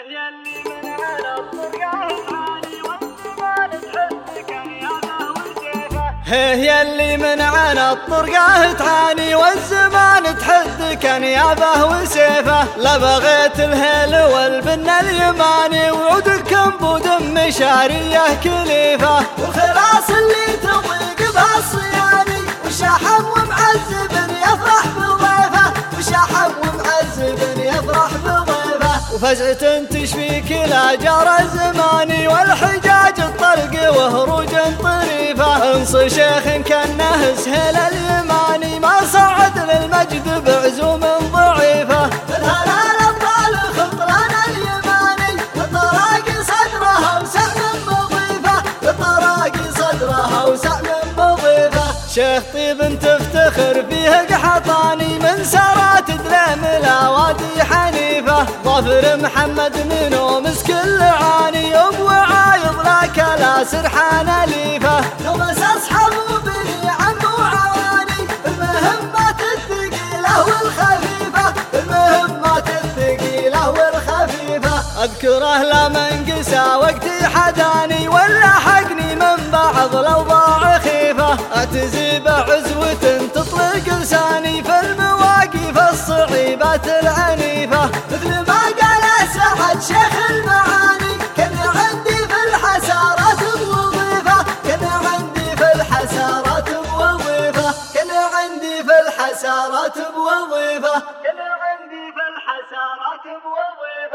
هي اللي من عنا الطرقة تعاني والزمان تحدك انيابه وسيفه. لا بغيت الهيل والبن اليماني وعودكم بود مشاريه كليفه. والخلاص اللي تضيق بالصياني وشحم ومعذب يفرح بضيفه. وشحم ومعذب يفرح بضيفه. وفزعة تشفيك لا جرى زماني والحجاج الطلق وهروج طريفه. انص شيخ كانه سهل اليماني ما صعد للمجد بعزوم ضعيفه. الهلال الطال خطران اليماني الطراق صدرها وسهم مضيفه. الطراق صدرها وسهم مضيفه. شيخ طيب تفتخر فيه قحطاني من سرات دليم الاوادي حنيفه. ظفر محمد منو مسك العاني ابو عايض لك لا سرحان اليفه. لو بس اصحابه بني عمو عواني المهمات الثقيله والخفيفه. المهمات الثقيله والخفيفه. اذكره لمن قسى وقتي حداني ولا حقني من بعض الاوضاع خيفه. اعتزي بعزوة تطلق لساني في المواقف الصعيبات العنيفه. مثل ما قال سعد شيخ المعاني كان عندي في الحسارات بوظيفه. كان عندي في الحسارات بوظيفه. كان عندي في الحسارات بوظيفه. كان عندي في الحسارات بوظيفه.